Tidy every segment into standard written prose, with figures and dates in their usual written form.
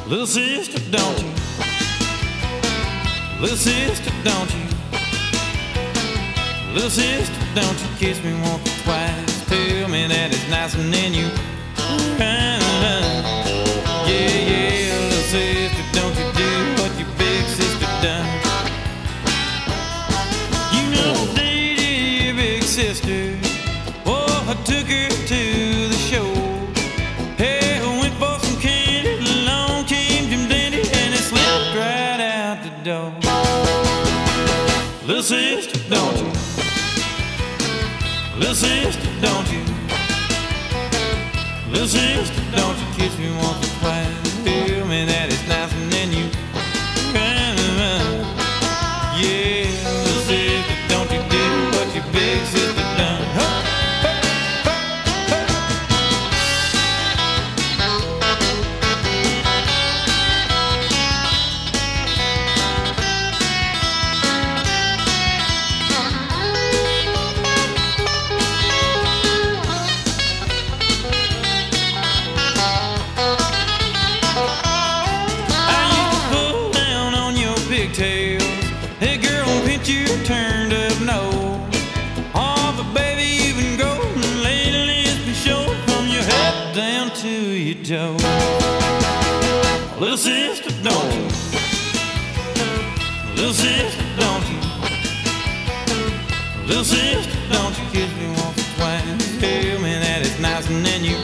Little sister, don't you? Little sister, don't you? Little sister, don't you kiss me once or twice? Tell me that it's nice and then you yeah, yeah, little sister, don't you do what your big sister done? You know, dated your big sister. Oh, I took her to the show. Hey, I went for some candy. Along came Jim Dandy, and it slipped right out the door. Little sister, don't you? Little sister, don't you? Little sister, don't you kiss me once or twice? Tell me that it's nice and then you yeah, little sister, don't you do what your big sister done? Hey girl, pinch your turned up nose. Oh, but baby, you've been golden lately. It's been showing from your head down to your toes. Little sister, don't you? Little sister, don't you? Little sister, don't you kiss me once or twice? Tell me that it's nice and then you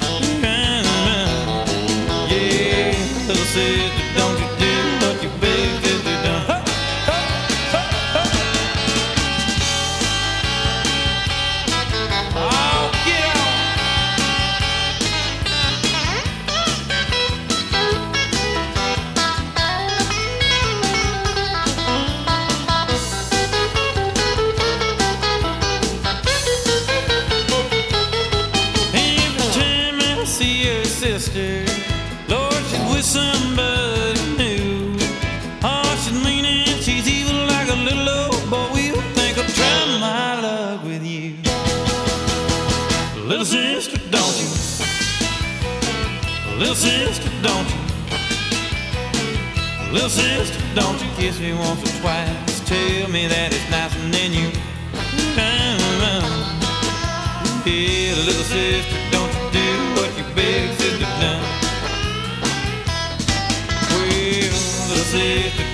yeah, little sister, don't you do what your big sister done? Sister, Lord, she's with somebody new. Oh, she's mean and she's evil like a little old boy. We'll think I'll try my luck with you. Little sister, don't you? Little sister, don't you? Little sister, don't you kiss me once or twice? Tell me that it's nice and then you yeah, little sister, don't you do what your big sister done? Well, little sister,